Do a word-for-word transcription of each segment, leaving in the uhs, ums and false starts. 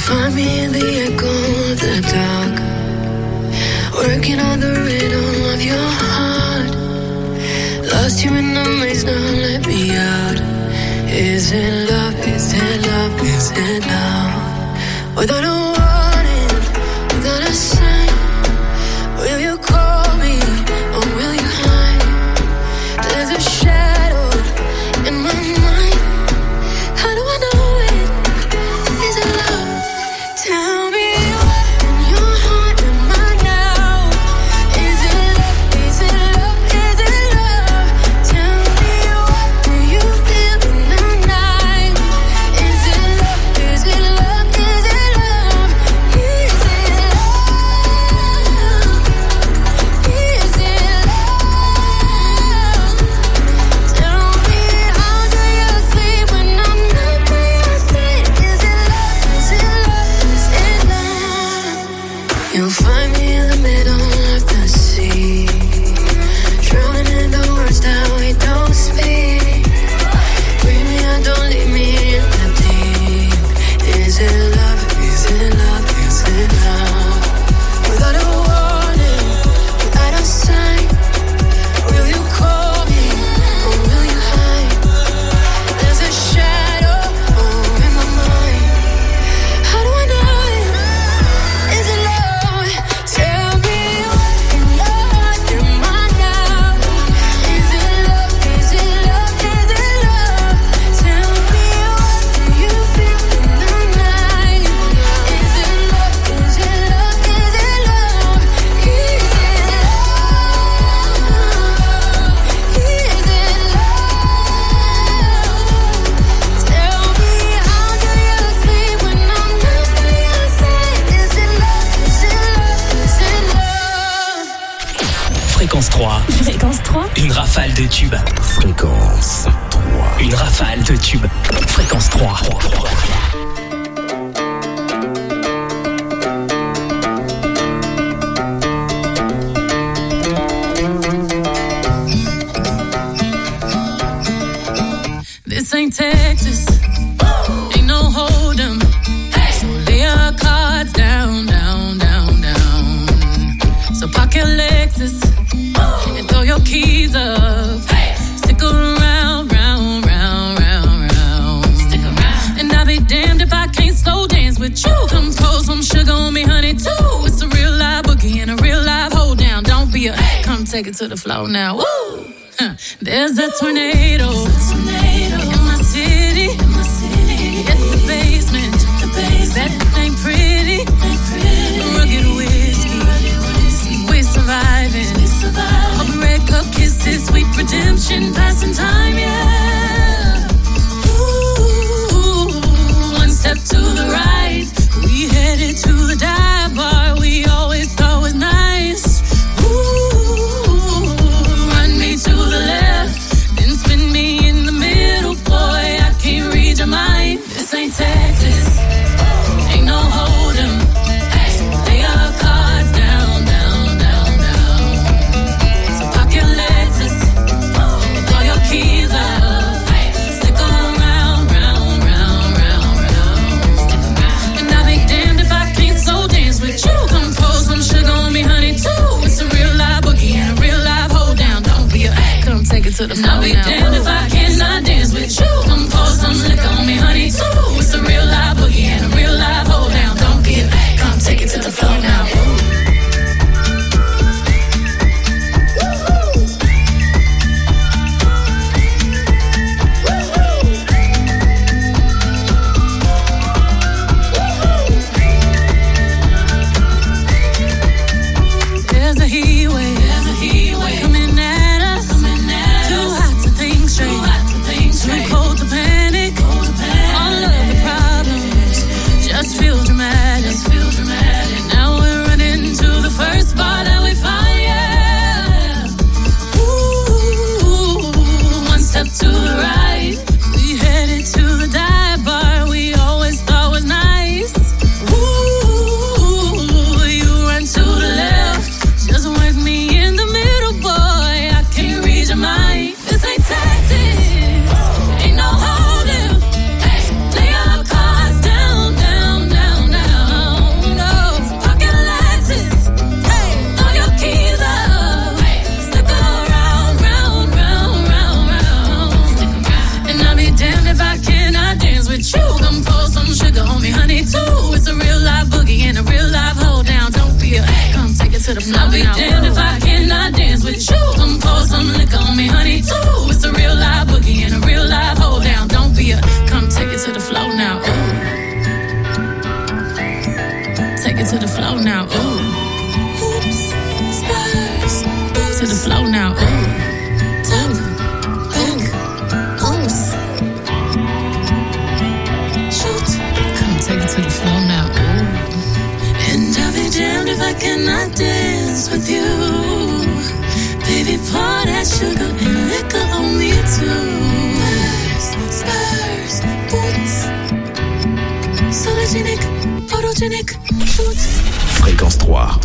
find me in the echo of the dark, working on the rhythm of your heart. Lost you in the maze, now let me out. Is it love, is it love, is it love? Without a warning, without a sign, will you call me or will you hide? There's a shadow in my mind. How do I know it? Is it love? Tell me what in your heart am I now? Is it love? Is it love? Is it love? Tell me what do you feel in the night? Is it love? Is it love? Is it love? Is it love? Is it love? Tell me how do you sleep when I'm not by your side? Is it love? Is it love? Is it love? You'll find me in the middle of the sea, drowning in the words that we don't speak. Bring me out, don't leave me in the deep. Is it love? Is it love? Is it love? Without a warning, without a sign, will you call me or will you hide? There's a shadow oh, in my mind. How do I know it? Is it love? Tell me what in your heart am I now? Is it love? Is it love? Is it love? Tell me what do you feel in the night? Is it love? Is it love? Is it love? Is it love? Is it love? Tell me how do you sleep when I'm not by your side? Is it love? Is it love? Is it love? Fréquence trois, Fréquence trois. une rafale de tubes. Fréquence trois. Une rafale de tubes. Fréquence trois. This ain't Texas, ain't no hold'em. So lay your cards down, down, down, down. So park your Lexus and throw your keys up. Stick around, round, round, round, round. Stick around. And I'll be damned if I can't slow dance with you. Come pour some sugar on me, honey, too. It's a real live boogie and a real live hold down. Don't be a, come take it to the floor now. Woo! Huh. There's a tornado. In my city, in my city, at the basement, the basement. That ain't pretty, ain't pretty. Rugged whiskey, we're surviving. We survive. All red cup kisses, sweet redemption, passing time, yeah. Ooh, one step to the right, we headed to the dive bar we always thought was nice. Ooh, run me to the left, then spin me in the middle, boy, I can't read your mind. This ain't Texas, ain't no hold'em. Lay your cards down, down, down, down. So park your Lexus, throw your keys up. Stick around, round, round, round, round. Stick around. And I'll be damned if I can't slow dance with you. Come pour some sugar on me, honey, too. It's a real live boogie and a real live hold down. Don't be a, come take it to the floor now. I'll be damned if I cannot dance with you. Come pour some liquor on me, honey, too. It's a real live boogie and a real live hold down. Don't be a, come take it to the floor now. There's a heat wave, there's a heat wave coming at us, coming at too us. Hot to think straight, too hot to think straight. Too cold to panic, cold to panic. All of the problems just feel dramatic, just feel dramatic. Now we're to the floor. I'll be damned if I cannot dance with you. Come pour some liquor on me, honey, too. It's a real live boogie and a real live hold down. Don't be a, come take it to the floor now. Ooh. Take it to the floor now. Ooh. Oops, stars. To the floor now. Ooh. Talk, think, oops. Shoot. Come take it to the floor now. Ooh. And I'll be damned if I cannot dance with you. Baby, pour that sugar and liquor on me too. Spurs, spurs, boots. Sologenic, photogenic, shoot. Fréquence trois.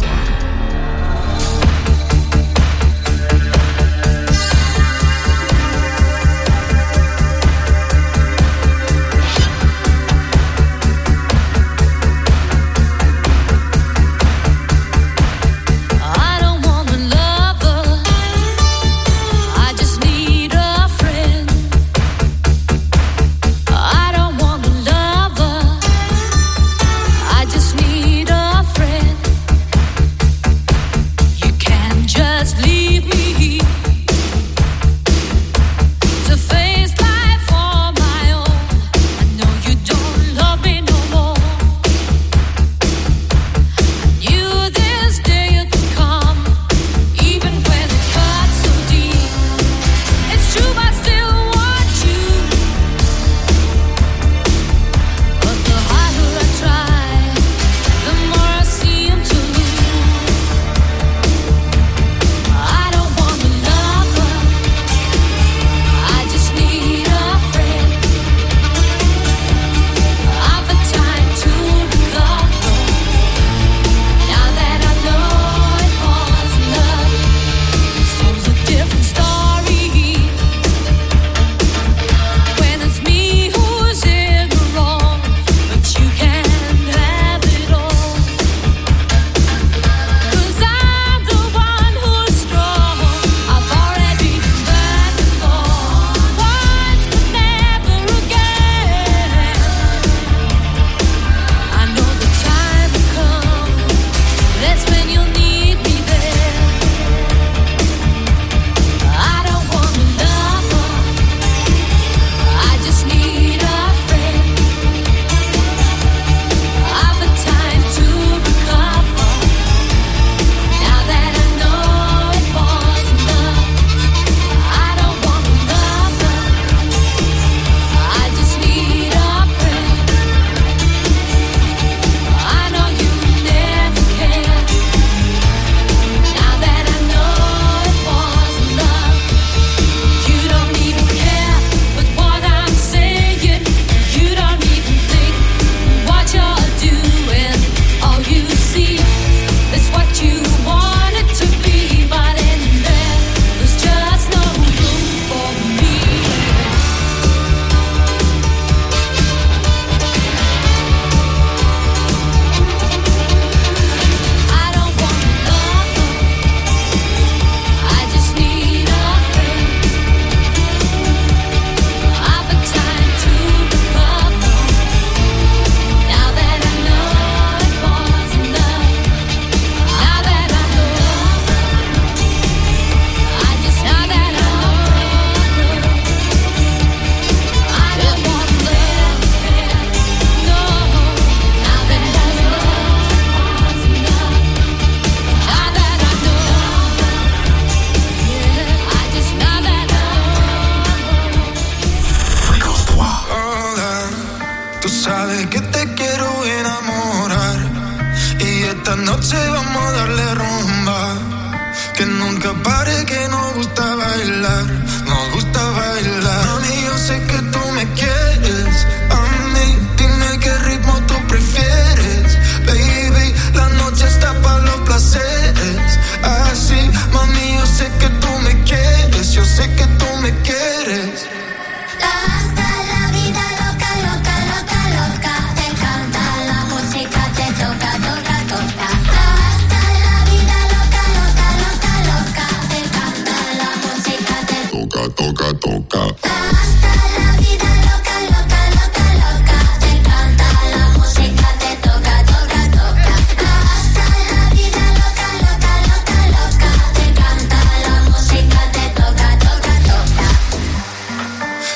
Toca, toca, toca.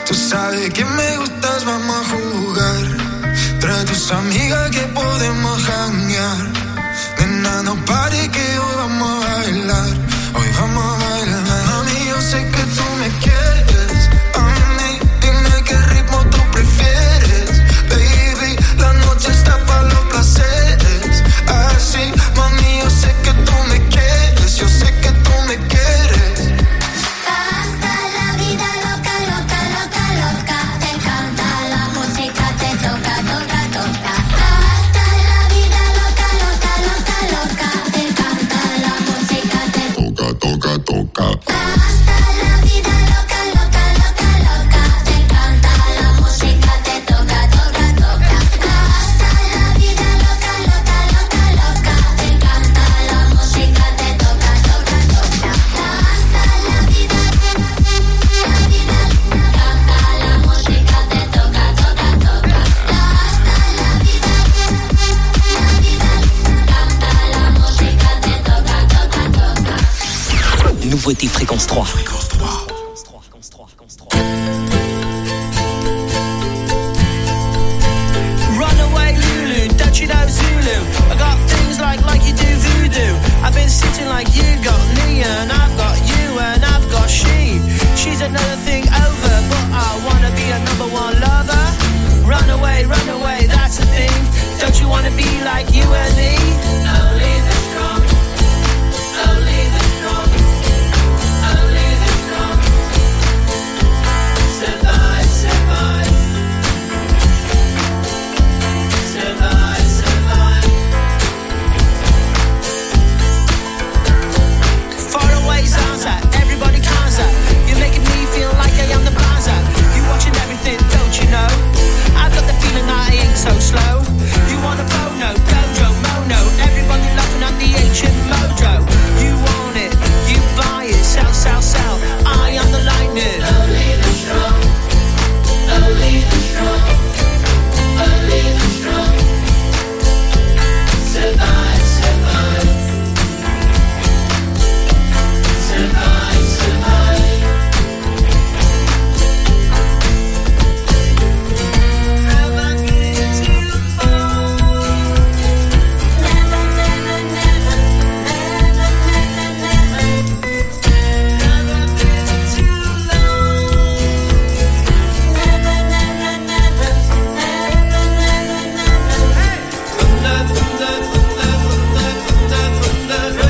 Tú sabes que me gustas, vamos a jugar. Trae tus amigas que podemos janguear. Nena, no pare que hoy vamos a bailar. Hoy vamos a bailar. Mami, yo sé que tú me quieres. A mí, dime qué ritmo tú prefieres. Baby, la noche está para los placeres. Así, mami, yo sé que tú me quieres. Yo sé que tú me quieres. Hasta la vida loca, loca, loca, loca. Te encanta la música, te toca, toca, toca. Hasta la vida loca, loca, loca, loca. Te encanta la música, te toca, toca, toca. Hasta la vida loca, loca, loca, loca. Te encanta la música, te toca, toca, toca. Hasta la vida loca, loca, loca, loca. Te encanta la música, te toca, toca, toca. Hasta la vida, la vida, canta la música, te toca, toca, toca. Hasta la vida, la vida, canta la música, te toca, toca, toca. Nouveauté Fréquence trois. Fréquence trois. Runaway Lulu, don't you know Zulu? I got things like like you do voodoo. I've been sitting like you got me, and I've got you, and I've got she. She's another thing over, but I wanna be a number one lover. Runaway, runaway, that's the thing. Don't you wanna be like you and me? Only the strong, only the strong, only the strong. Survive, survive. Survive, survive. Far away sounds like everybody counts out. You're making me feel like I am the bouncer. You watching everything, don't you know? I've got the feeling that I ain't so slow. You want a bono, dojo, mono. Everybody laughing at the ancient mojo. You want it, you buy it, sell, sell, sell. I am the lightning. Only the strong, only the strong, only the strong. Survive, survive. Survive, survive. Never get too far. Never, never, never, never, never, never. Never been too long. Never, never, never, never, never, never. Hey! Thunder, thunder, thunder, thunder, thunder, thunder,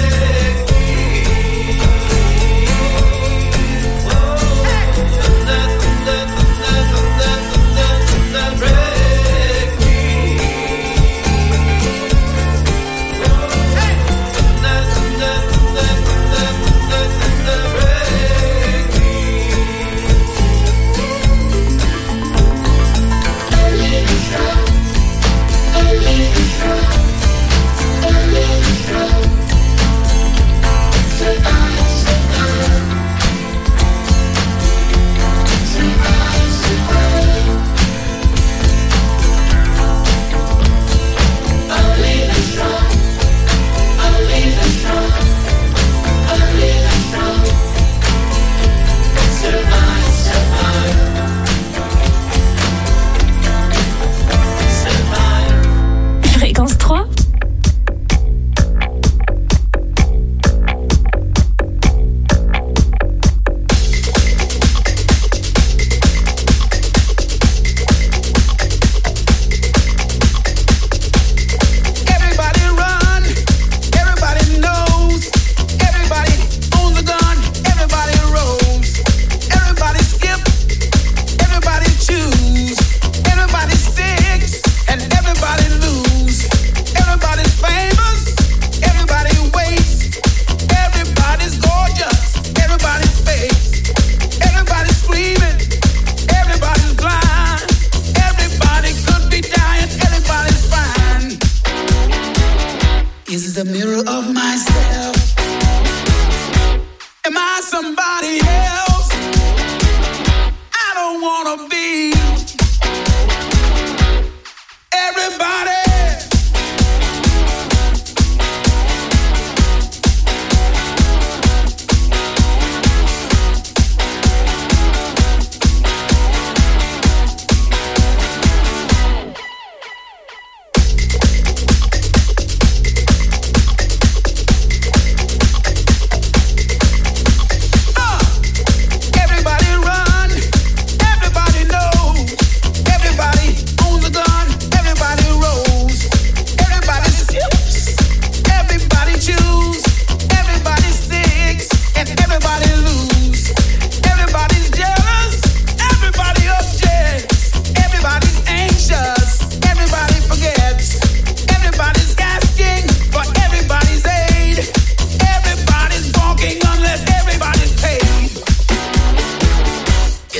Fréquence trois. Everybody run, everybody knows, everybody owns a gun, everybody rolls, everybody skip, everybody choose, everybody sticks, and everybody lose. Everybody's famous, everybody waits, everybody's gorgeous, everybody's fake, everybody's screaming, everybody's blind, everybody could be dying, everybody's fine. Is the mirror of myself? Am I somebody else? I don't wanna be. Everybody.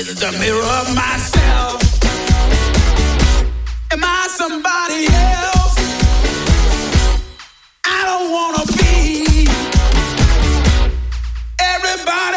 is the mirror of myself. Am I somebody else? I don't wanna be everybody.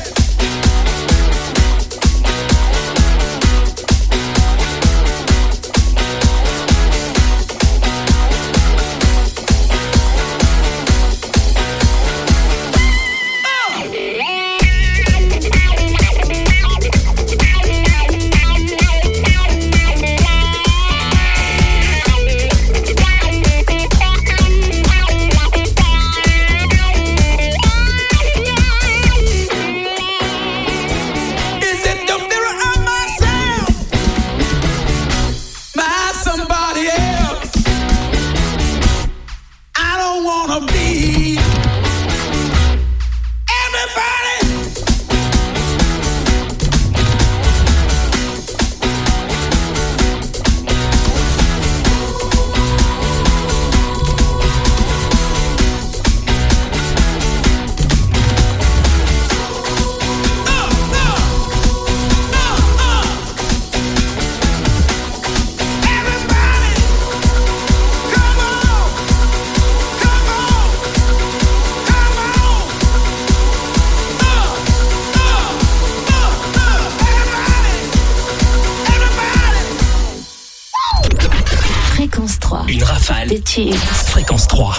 Des tubes. Fréquence trois.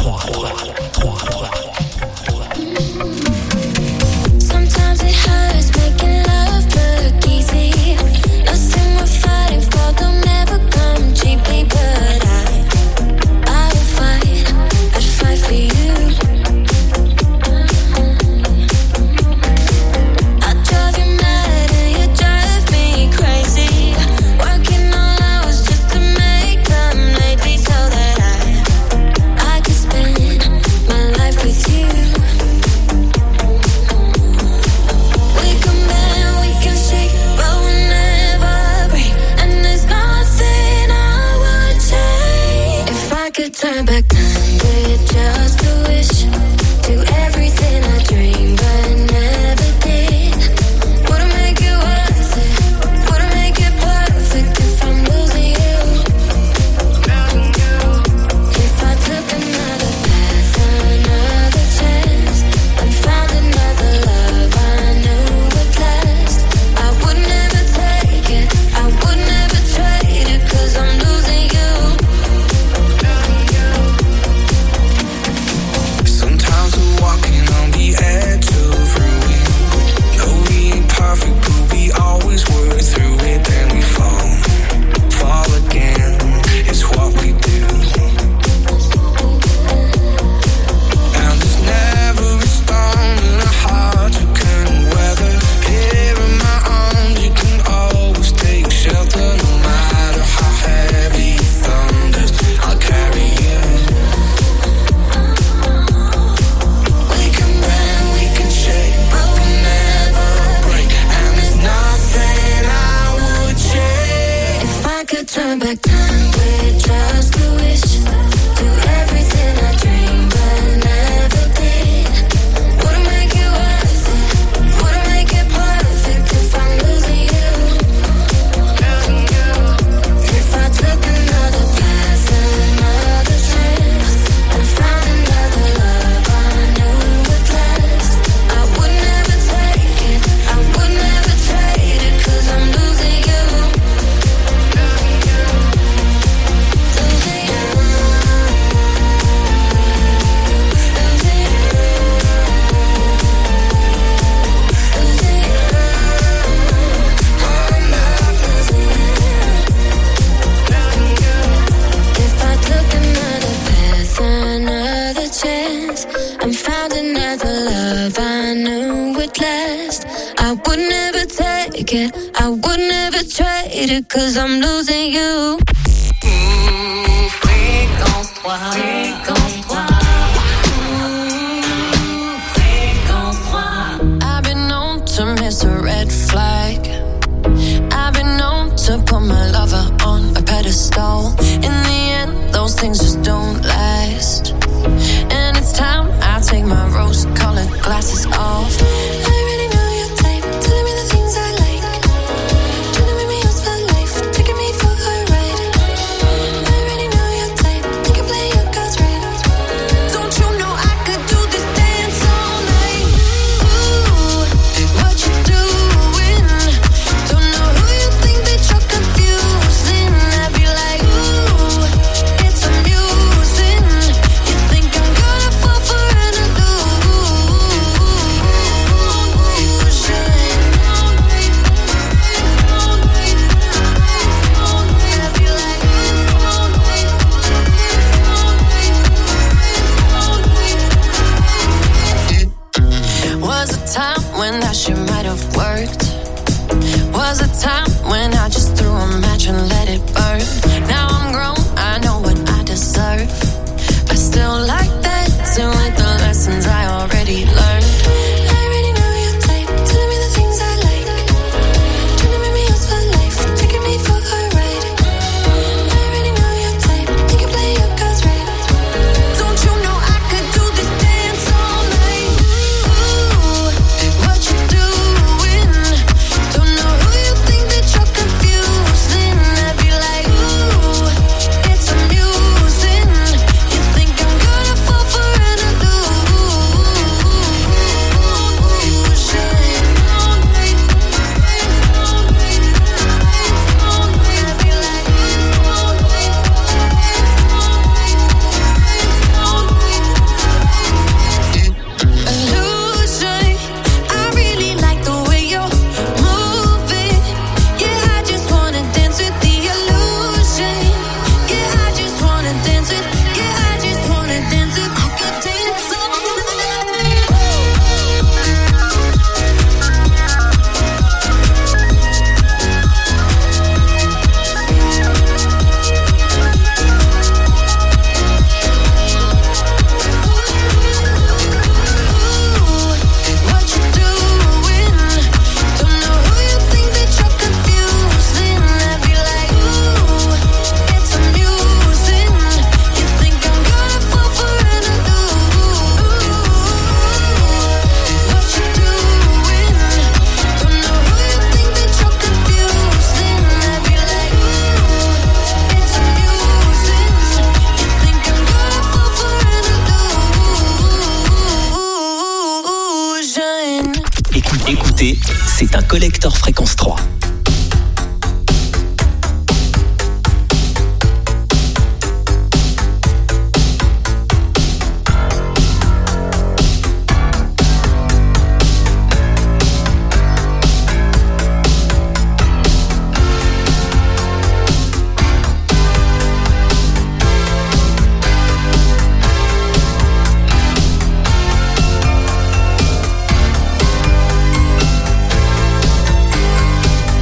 Sometimes it hurts making love look easy. Nothing we're fighting for don't never come cheaply, but I, I will fight. I'd fight for you. I drive you mad and you drive me crazy. Working all hours just to make them lately so that I could spend my life with you. We can bend, we can shake, but we'll never break. And there's nothing I would change. If I could turn back time with just a wish, do everything I dreamed but never did. Would it make it worth it? Would it make it perfect if I'm losing you? If I took another path, another chance, and found another love I knew would last, I would never take it, I would never trade it, 'cause I'm losing you. Sometimes we're walking on the edge of ruin. No, we ain't perfect, but we always work through it. Then we fall, fall again. It's what we do. And there's never a storm in a heart you can weather. Here in my arms, you can always take shelter. No matter how heavy it thunders, I'll carry you. We can bend, we can shake, but we'll never break. And there's nothing I would change. If I could turn back time with just a wish, do everything I dreamed but never did. Would it make it worth it? Would it make it perfect if I'm losing you? If I took another path, another chance, and found another love I knew would last, I would never take it, I would never trade it, 'cause I'm losing you. Losing you. Losing you. Losing you. I'm not losing you. If I took another path, another chance, and found another love I knew would last, I would never take it, I would never trade it, 'cause I'm losing you. Fréquence trois. Fréquence trois. Fréquence trois. I've been known to miss a red flag. I've been known to put my lover on a pedestal. In the end, those things just don't last. And it's time I take my rose-colored glasses off. I already know your type, telling me the things I like. was a time when I just threw a match and let it burn. Now I'm grown, I know what I deserve. I still like that, doing the lessons I already learned. I already know your type, telling me the things I like. Trying to make me yours for life, taking me for a ride. I already know your type, you can play your cards right. Don't you know I could do this dance all night? Ooh, what you doing? Don't know who you think that you're confusing. I'd be like, ooh, it's amusing. You think I'm gonna fall for an illusion. I really like the way you're moving. Yeah, I just wanna dance with the illusion. Yeah, I just wanna dance with. Yeah, I just wanna dance with. I could dance all what you doing? Don't know who you think that you're confusing. I'd be like, ooh, it's amusing. You think I'm gonna fall for an illusion. What you doing? Don't know who you think that you're confusing. I'd be like, ooh, it's amusing. You think I'm gonna fall for an illusion. Écoutez, écoutez, c'est un collector fréquence trois. Ooh,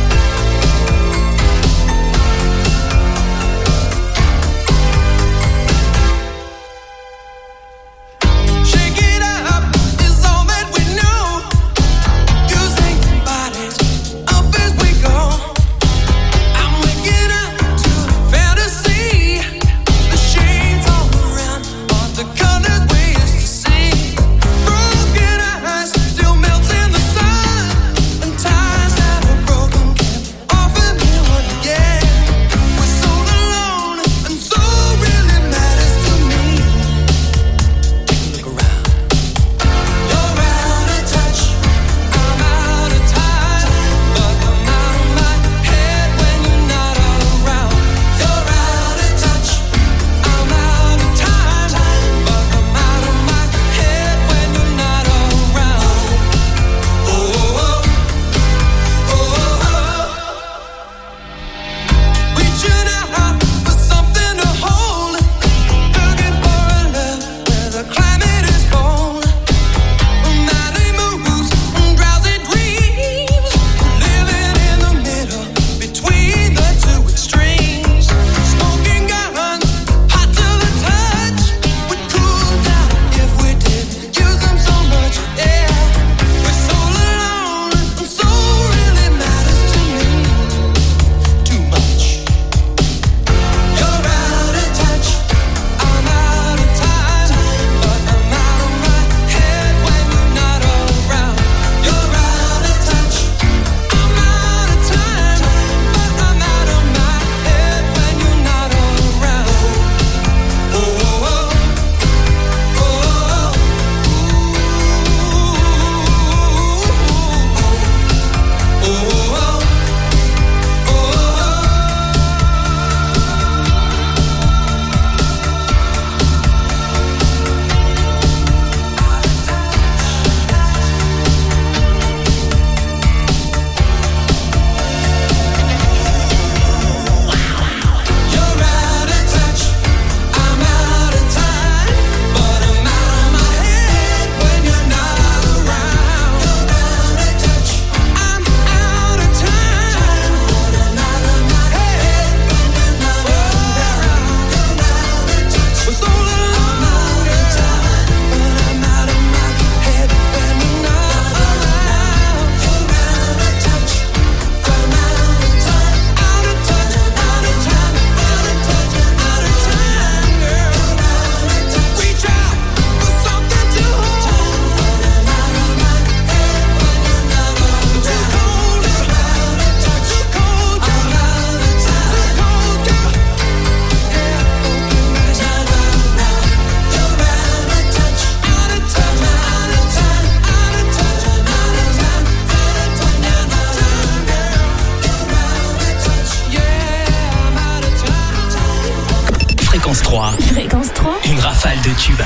trois. Fréquence trois. Une rafale de tubes.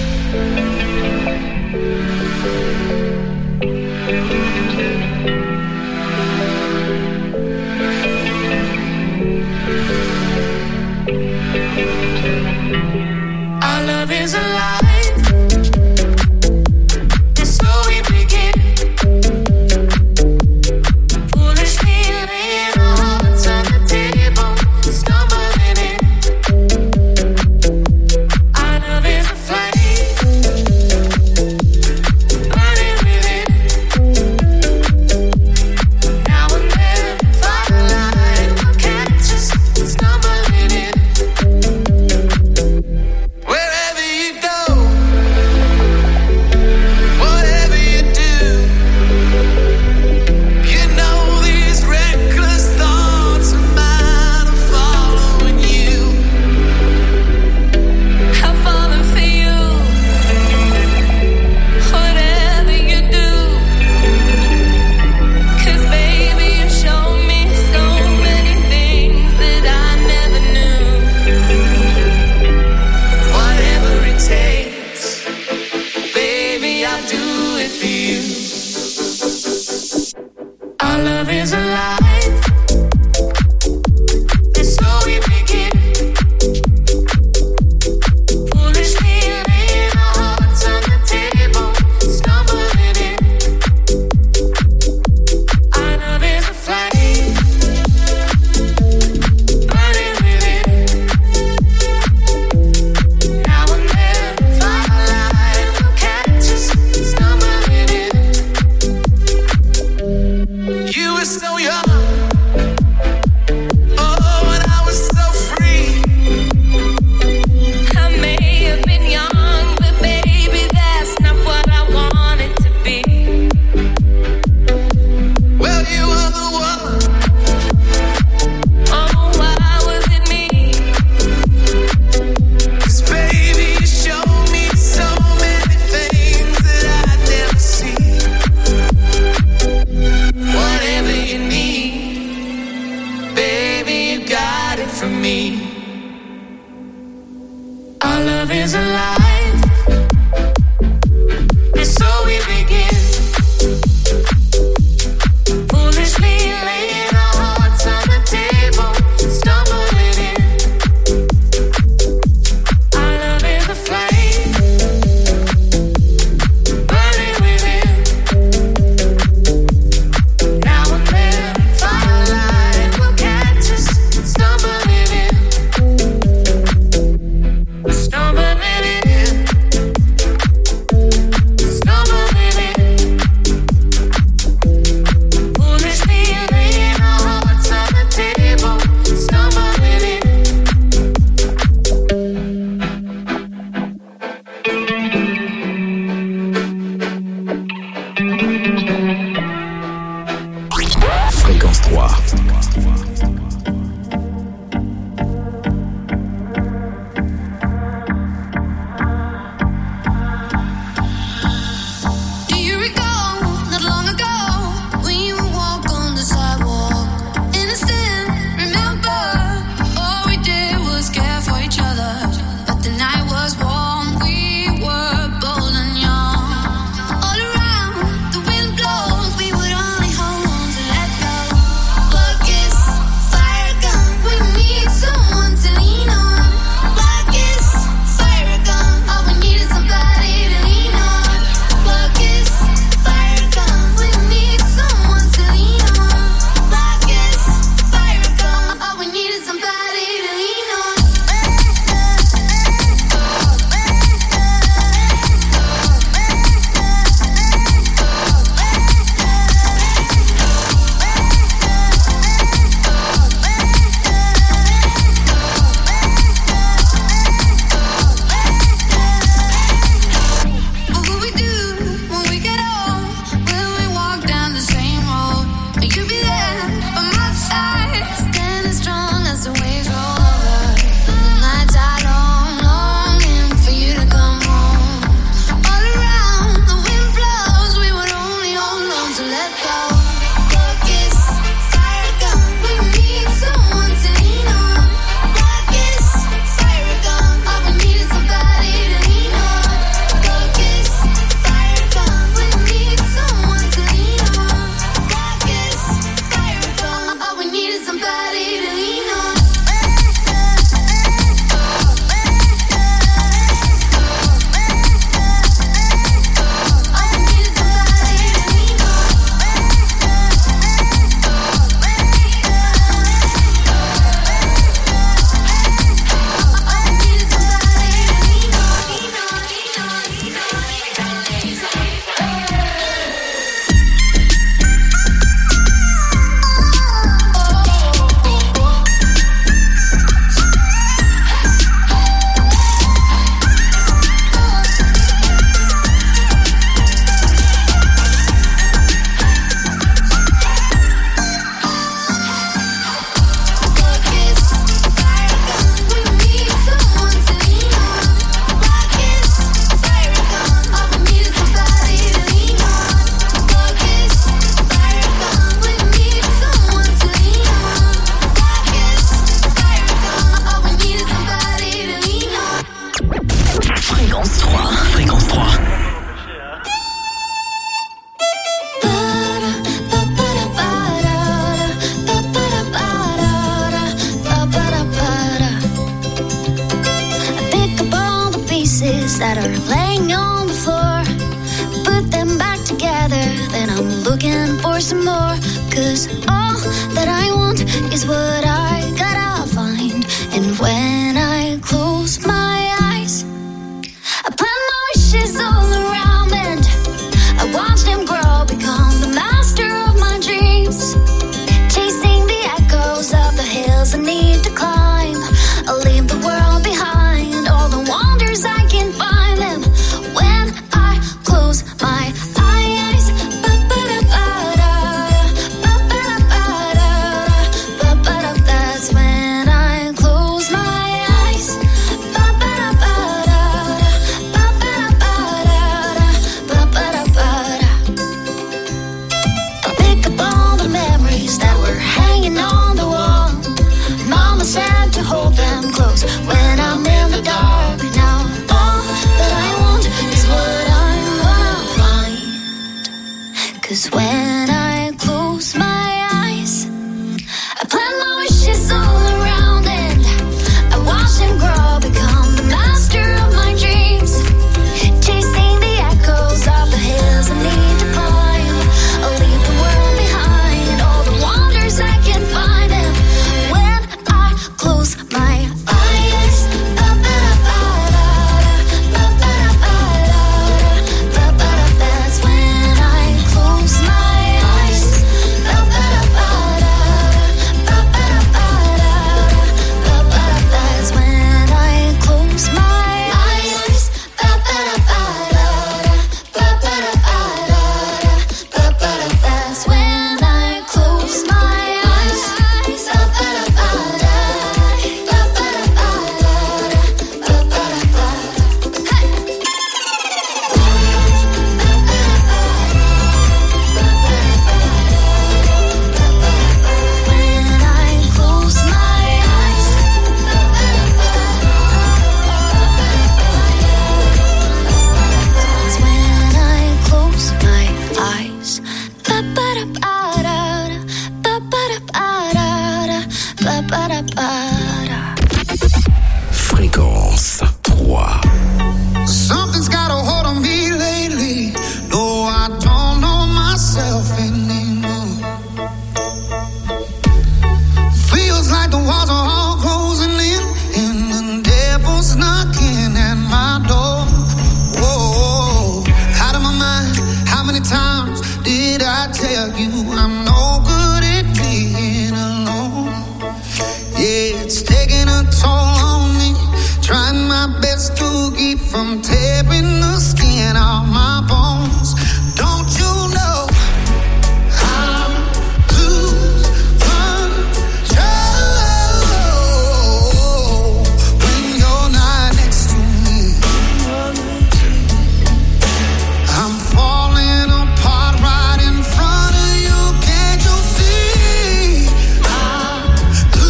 Our love is alive. It's so we begin. Foolishly laying our hearts on the table, stumbling in. Our love is a flame, burning within. Now and then, firelight will catch us, stumbling in. Wherever you go, whatever you do, you know these reckless thoughts of mine are following you. I'm falling for you, whatever you do. 'Cause baby, you show me so many things that I never knew. Whatever it takes, baby, I'll do it for you. Our love is alive. And so we begin. Foolishly laying our hearts on the table, stumbling in. Our love is a flame, burning within. Now and then, firelight will catch us, stumbling in. You were so young, oh, and I was so free. I may have been young, but baby, that's not what I wanted to be. Well, you were the one. Oh, why was it me? 'Cause baby, you showed me so many things that I'd never see. Whatever you need, baby, you got it from me. Our love is alive, and so we begin. Foolishly laying our hearts on the table, stumbling in. Our love is a flame, burning within. Now and then, firelight will catch us, stumbling in. Stumbling in. Stumbling in. Foolishly laying our hearts on the table, stumbling in. Fréquence trois. Do you recall not long ago when you would walk on the sidewalk? Innocent, remember? All we did was care for each other. But the night was warm, we were bold and young. All around, the wind blows, we would only hold on to let go. But kiss are laying on the floor. Put them back together, then I'm looking for some more. Cause all that I want is what I gotta find. And when I close my eyes, I plant my wishes all around and I watch them grow, become the master of my dreams. Chasing the echoes of the hills I need to climb. I'll leave the world behind, all the wonders I can find them when I close my eyes. That's when I close my eyes. I'll pick up all the memories that were hanging on the wall. Mama said to hold them close when I'm in the dark. Now all that I want is what I'm gonna find. Cause when I close my eyes, I plant my wishes all around and I watch them grow, become the master of my dreams. Chasing the echoes of the hills I need to climb. I'll leave the world behind, all the wonders I can find them when I close my eyes. That's when I close my eyes. That's when I close my eyes. That's when I close my eyes. When I close my eyes. That's when I close my eyes. Ba-ba-da-ba-da-da, ba-ba-da-ba-da-da, ba-ba-da-ba-da. Fréquence trois. Something's got a hold on me lately. No, I don't know myself anymore. Feels like the walls are all closing in and the devil's knocking at my door. Whoa, out of my mind. How many times did I tell you I'm no good at being alone? Yeah, it's taking a toll on me. Trying my best to keep from tearing the skin off my bones. Don't you know I lose control when you're not next to me? I'm falling apart right in front of you. Can't you see? I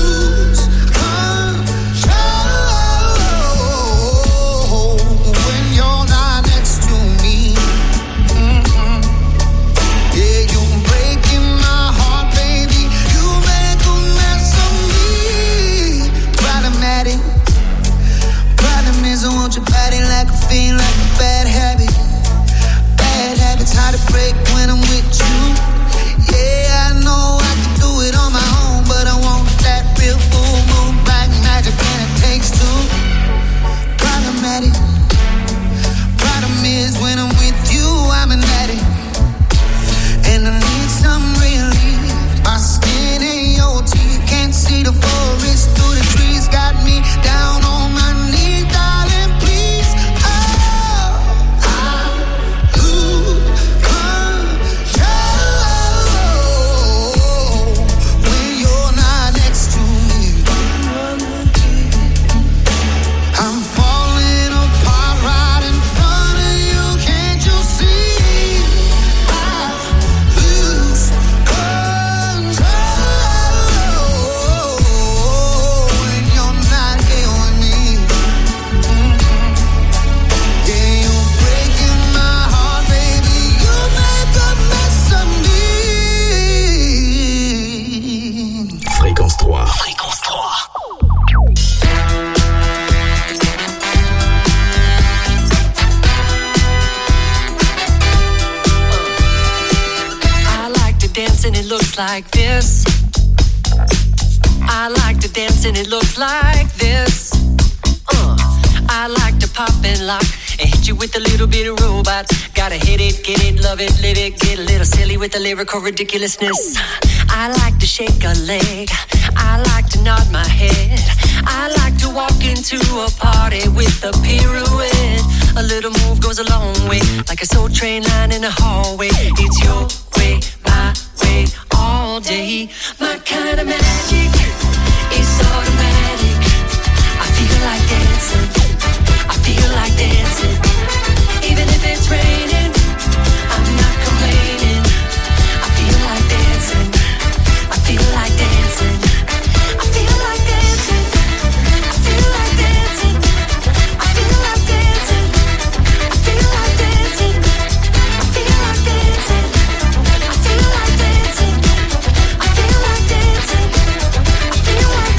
lose control when like this. I like to dance and it looks like this. Uh, I like to pop and lock and hit you with a little bit of robot. Gotta hit it, get it, love it, live it, get a little silly with the lyrical ridiculousness. I like to shake a leg, I like to nod my head, I like to walk into a party with a pirouette. A little move goes a long way, like a soul train line in a hallway. It's your way, my way, all day. My kind of magic is automatic. I feel like dancing, I feel like dancing. Even if it's raining, I'm not complaining. I feel like dancing, I feel like dancing. I feel like dancing, I feel like dancing. I feel like dancing, I feel like dancing. I feel like dancing, I feel like dancing. I feel like dancing, I feel like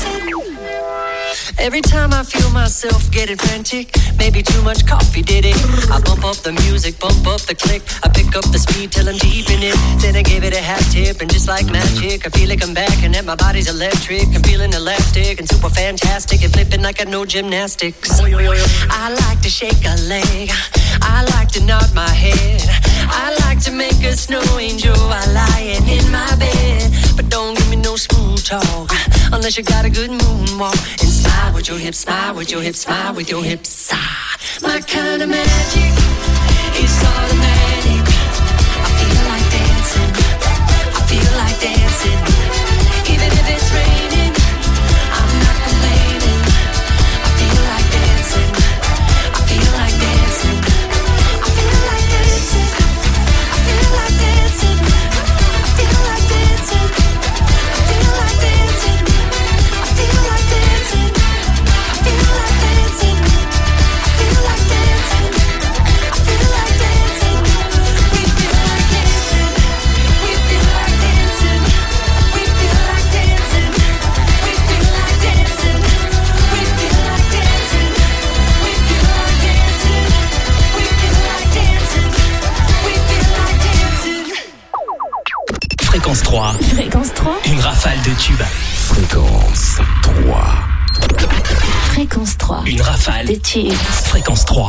dancing. Every time I feel myself getting frantic, maybe too much coffee did it. I bump up the music, bump up the click. I pick up the speed till I'm deep in it. Then I give it a half tip and just like magic, I feel like I'm back and that my body's electric. I'm feeling elastic and super fantastic and flipping like I know gymnastics. I like to shake a leg, I like to nod my head, I like to make a snow angel while lying in my bed. But don't give me no smooth talk unless you got a good moonwalk. And smile with your hips, smile with your hips, smile with your hips. Ah, my kind of magic is automatic. I feel like dancing, I feel like dancing. Even if it's raining, I'm not complaining. I feel like dancing, I feel like dancing. I feel like dancing, I feel like dancing. I feel like dancing, I feel like dancing. I feel like dancing, I feel like dancing. I feel like dancing, I feel like dancing. We feel like dancing, we feel like dancing. We feel like dancing, we feel like dancing. We feel like dancing, we feel like dancing. We feel like dancing, we feel like dancing. Fréquence trois. Fréquence trois. Une rafale de tubes. Fréquence trois. Fréquence trois. Une rafale de tubes. Fréquence trois.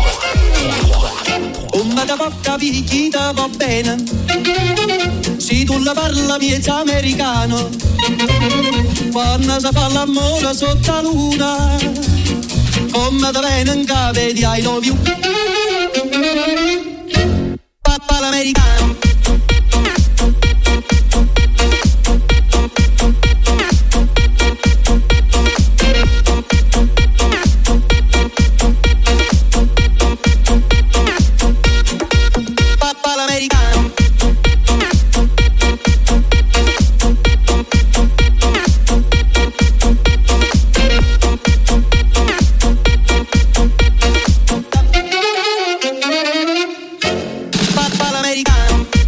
Come da porta picchita va bene, se tu la parla miezza americano, quando si fa l'amore sotto la luna, come da bene in cave di I love you, papà l'americano. Papà l'americano.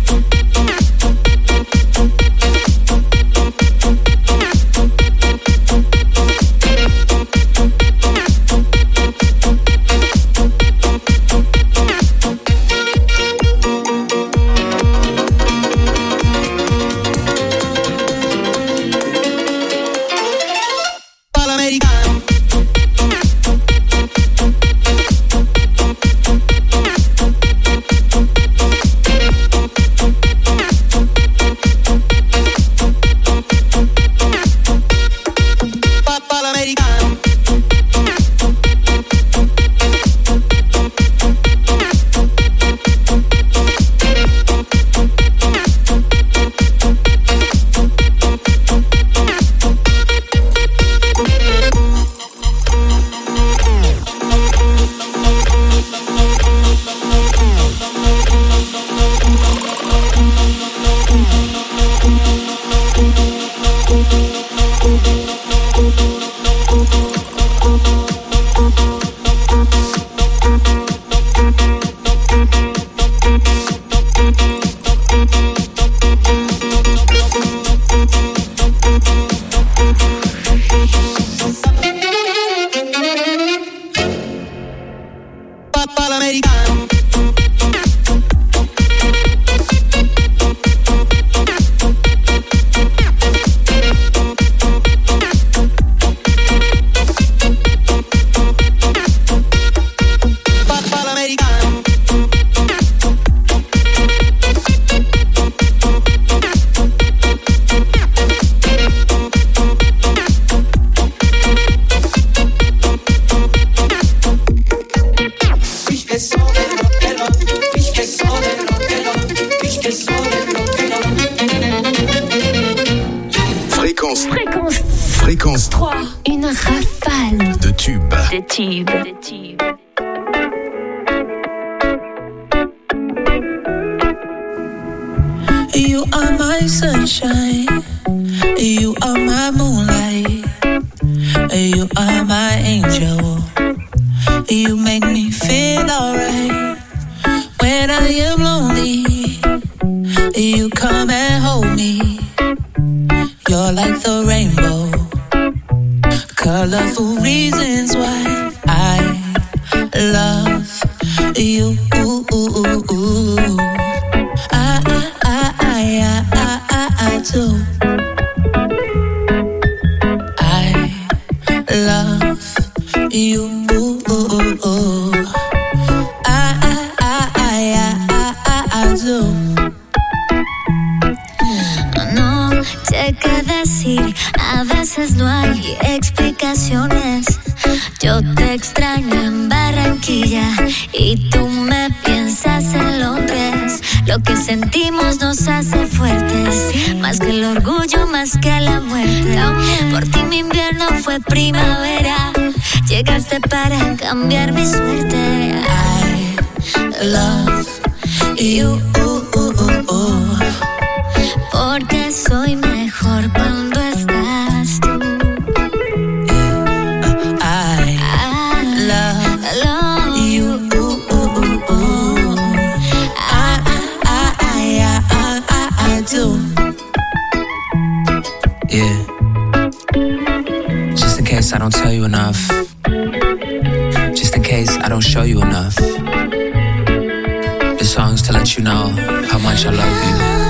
Fréquence. Fréquence. Fréquence trois. Une rafale. De tubes. De tubes. De tubes. You are my sunshine. You are my moonlight. You are my angel. You make me feel alright. When I am lonely, you come and hold me. You're like the rainbow, colorful reasons why I love you. I, I, I, I, I, I, I do. I love you. I, I, I, I, I, I do. No sé qué decir, a veces no hay explicaciones. Yo te extraño en Barranquilla y tú me piensas en Londres. Lo que sentimos nos hace fuertes, más que el orgullo, más que la muerte. Por ti mi invierno fue primavera, llegaste para cambiar mi suerte. I love you. Porque soy mejor cuando estás tú. I, I love, love you. I, I, I, I, I, I do. Yeah. Just in case I don't tell you enough. Just in case I don't show you enough. This song's to let you know how much I love you.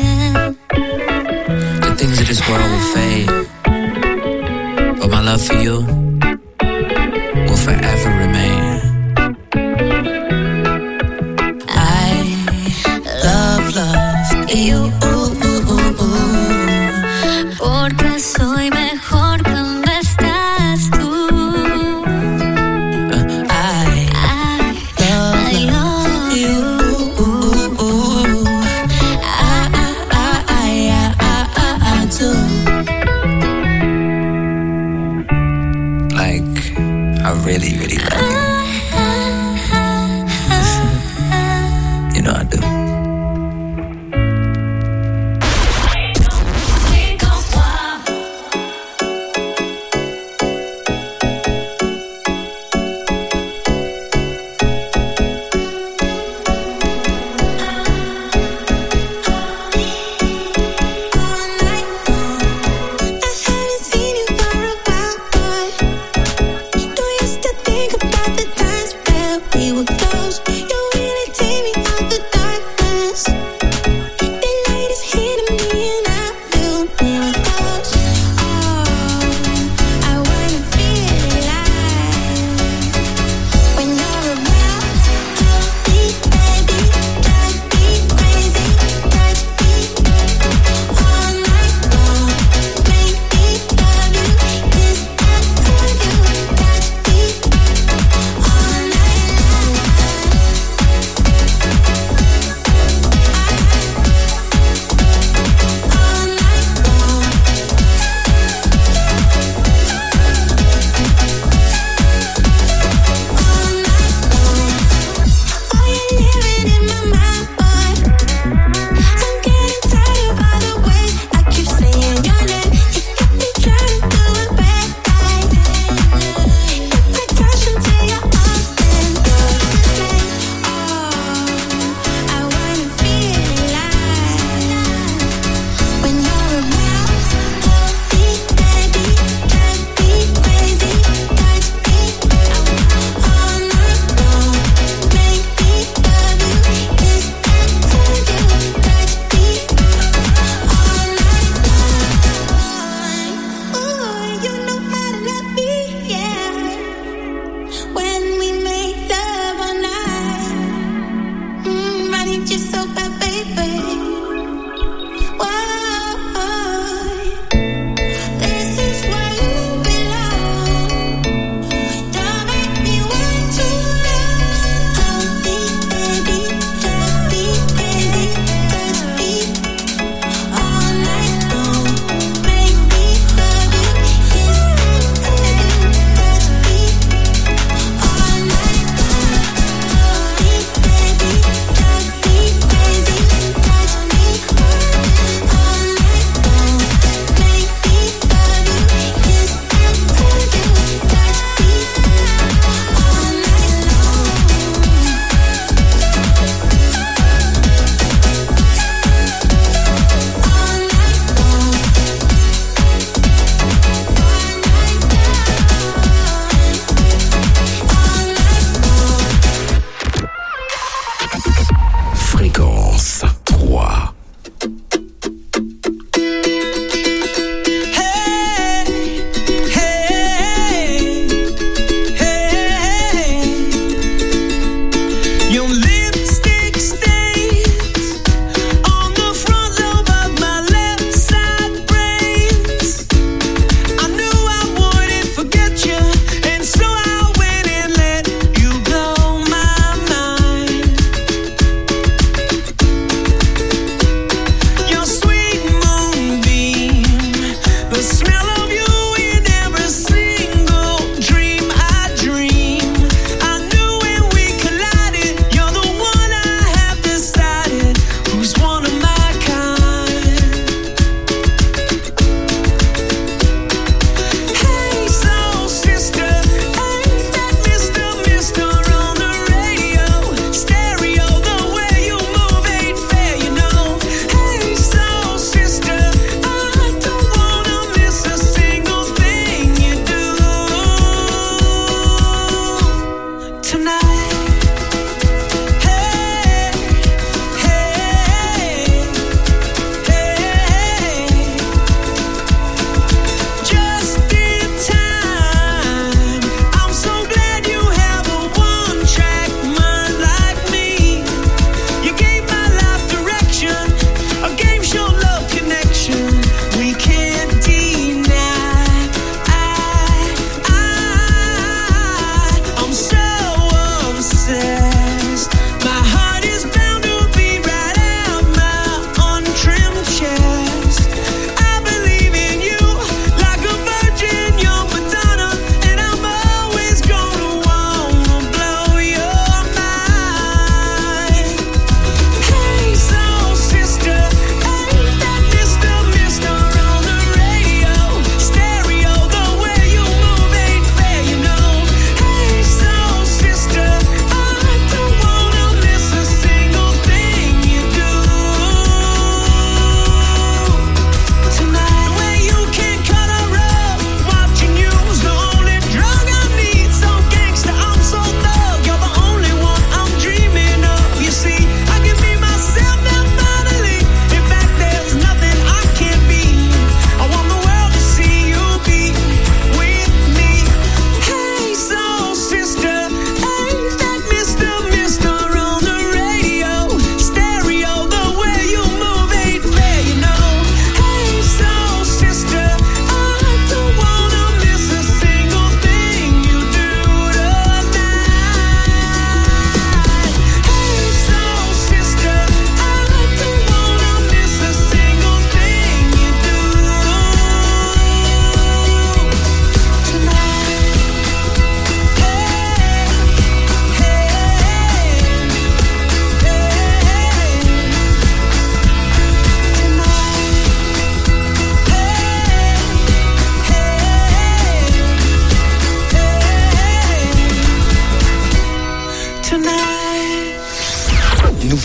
The things of this world will fade, but my love for you will forever remain. I love, love you. Porque soy mejor cuando estás tú. I, I love, I love you. I, I, I, I, I, I do. Like, I really, really love you. You know I do. Think about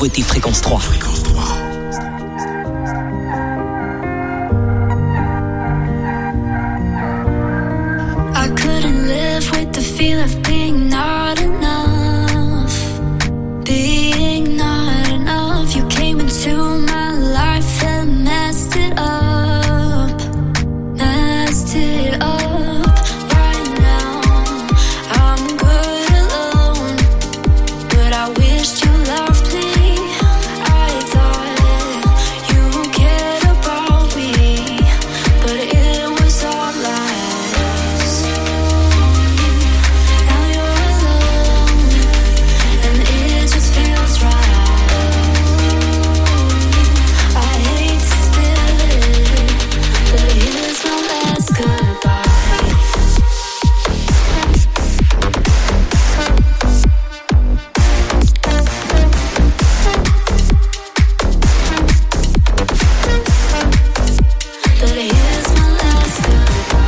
nouveauté Fréquence trois. Fréquence trois. I couldn't live with the feel of being not enough. Being not enough. You came into my life and messed it up. Messed it up. Right now, I'm good alone. But I wished you loved me. I thought you cared about me. But it was all lies. Now you're alone, and it just feels right. I hate to spill it, but here's my last goodbye. But here's my last goodbye.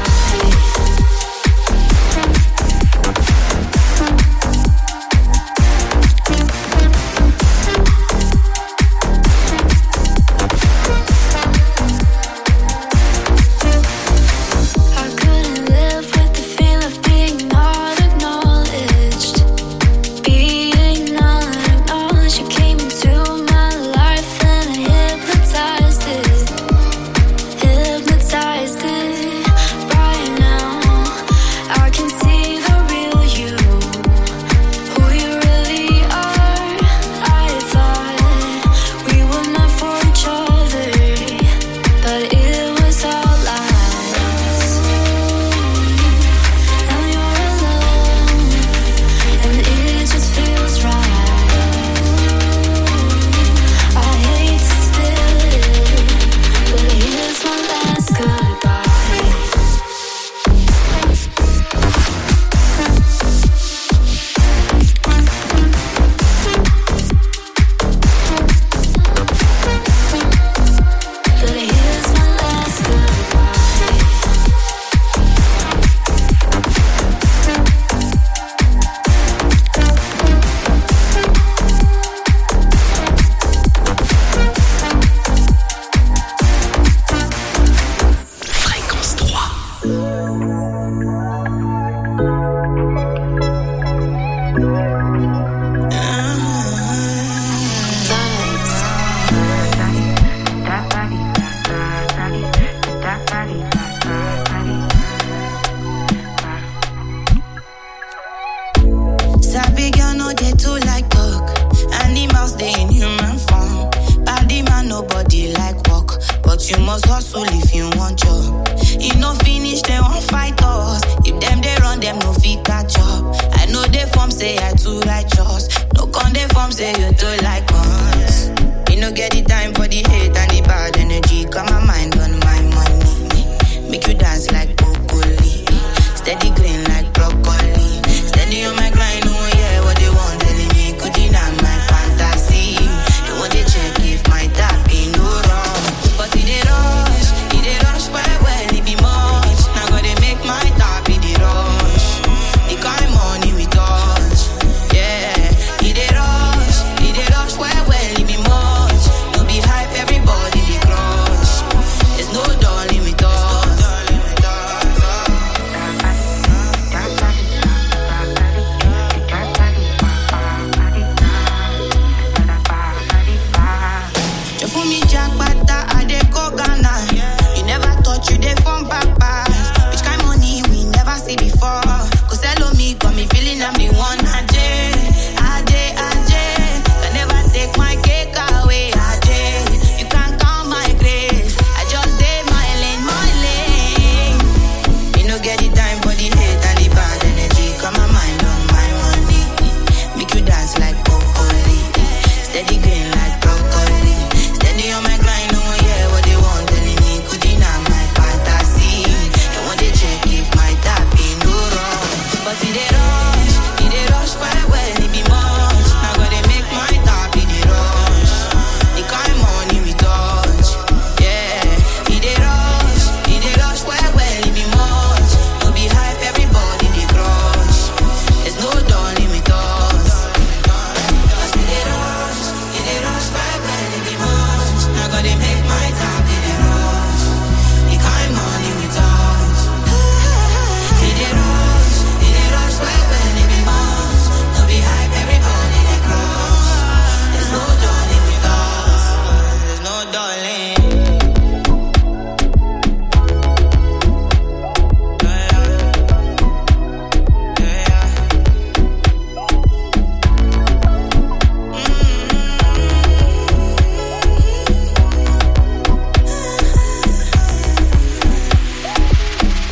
I couldn't live with the feel of being not acknowledged. Being not acknowledged. You came into my life and I hypnotized it. Hypnotized it. Right now, I can see the real you. Who you really are. I thought we were meant for each other, but it was all lies. Now you're alone, and it just feels right. I hate to spill it, but here's my last goodbye. But here's my last goodbye. Fréquence trois. Sabi girl no dey too like talk. Animals dey in human form. Body man nobody like walk, but you must hustle if you want job. E no finish dem wan fight us. If dem dey run dem no fit catch up. I know dey form say I too righteous. No con dey form say you too like us. You no get the time for the